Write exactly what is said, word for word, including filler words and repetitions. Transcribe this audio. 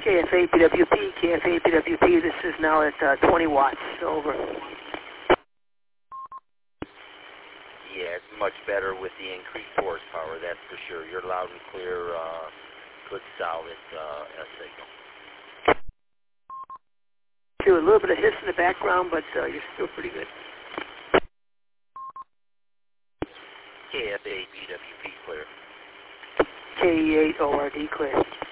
K F A P W P, K F A P W P, this is now at uh, twenty watts, over. Yeah, it's much better with the increased horsepower, that's for sure. You're loud and clear, uh, good solid uh, signal. Feel a little bit of hiss in the background, but uh, you're still pretty good. K F A P W P clear. K E eight O R D clear.